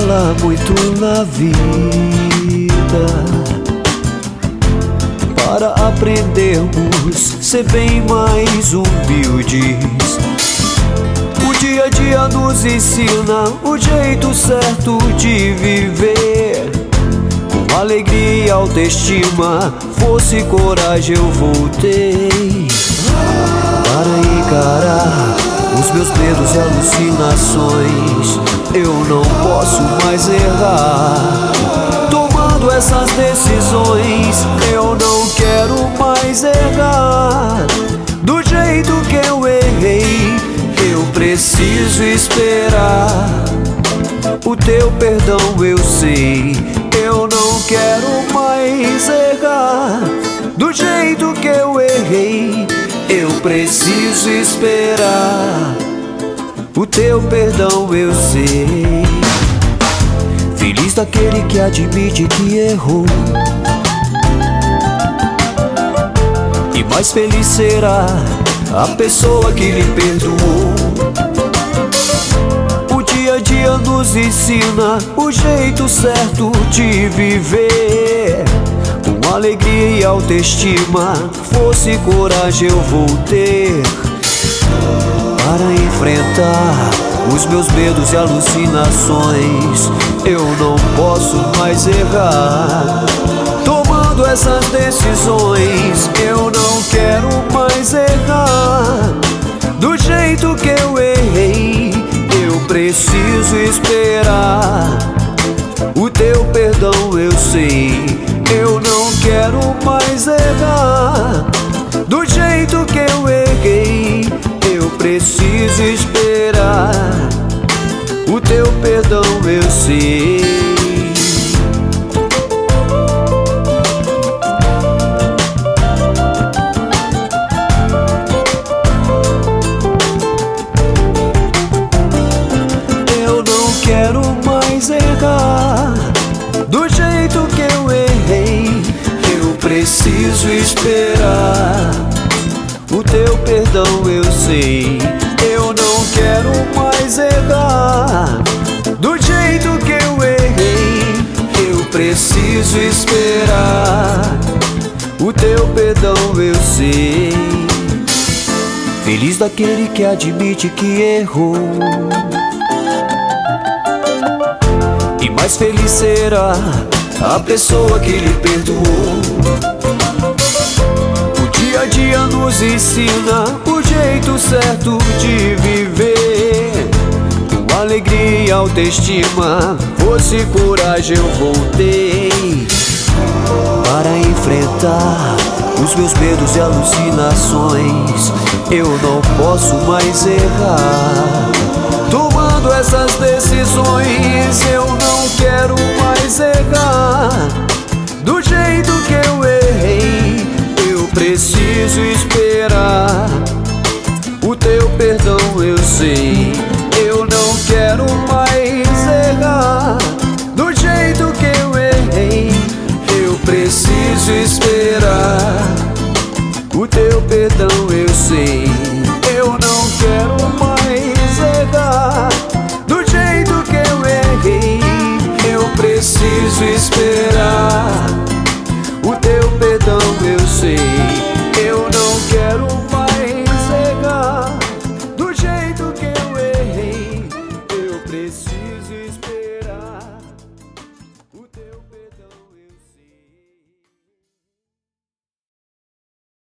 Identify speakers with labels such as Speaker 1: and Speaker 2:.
Speaker 1: rala muito na vida para aprendermos ser bem mais humildes. O dia a dia nos ensina o jeito certo de viver. Com alegria e autoestima, força e coragem eu voltei para encarar os meus medos e alucinações. Eu não posso mais errar tomando essas decisões. Eu não quero mais errar do jeito que eu errei. Eu preciso esperar o teu perdão, eu sei. Eu não quero mais errar do jeito que eu errei. Eu preciso esperar o teu perdão, eu sei. Feliz daquele que admite que errou, e mais feliz será a pessoa que lhe perdoou. O dia a dia nos ensina o jeito certo de viver. Com alegria e autoestima, força e coragem eu vou ter para enfrentar os meus medos e alucinações. Eu não posso mais errar tomando essas decisões. Eu não quero mais errar do jeito que eu errei. Eu preciso esperar o teu perdão, eu sei. Eu não quero mais errar do jeito que eu errei. Eu preciso esperar o teu perdão, eu sei. Eu não quero mais errar do jeito que eu errei. Eu preciso esperar o teu perdão, eu sei. Eu não quero mais errar do jeito que eu errei. Eu preciso esperar o teu perdão, eu sei. Feliz daquele que admite que errou, e mais feliz será a pessoa que lhe perdoou. O dia a dia nos ensina o jeito certo de viver. Com alegria e autoestima, força e coragem eu voltei para enfrentar os meus medos e alucinações. Eu não posso mais errar tomando essas decisões. Eu não quero mais errar do jeito que eu errei. Eu preciso esperar o teu perdão, eu sei. Eu não quero mais errar do jeito que eu errei. Eu preciso esperar o teu perdão, eu sei. Eu não quero mais errar do jeito que eu errei. Eu preciso esperar o teu perdão, eu sei. Eu não quero